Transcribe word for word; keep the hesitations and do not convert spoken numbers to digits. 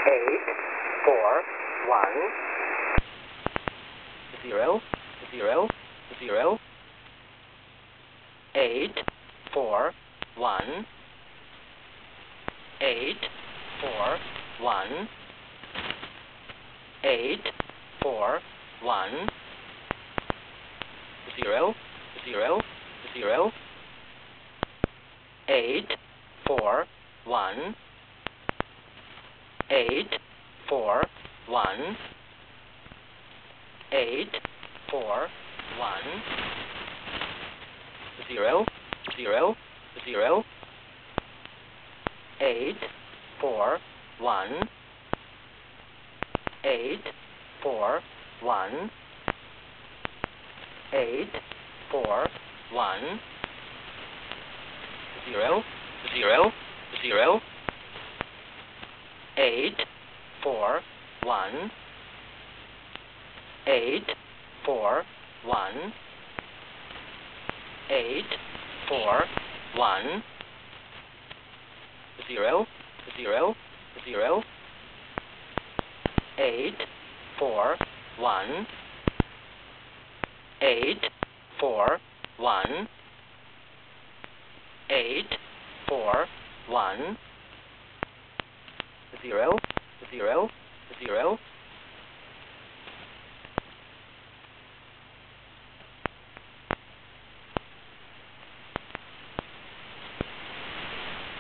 eight, four, one, zero, zero, zero, eight, four, one, eight, four, one, eight, four, one, zero, zero, zero, eight, four, one, eight, four, one, eight, four, one, zero, zero, zero, eight, four, one, eight, four, one, eight, four, one, zero, zero, zero, eight, four, one, eight, four, one, eight, four, one, zero, zero, zero, eight, four, one, eight, four, one, eight, four, one, zero, zero, zero,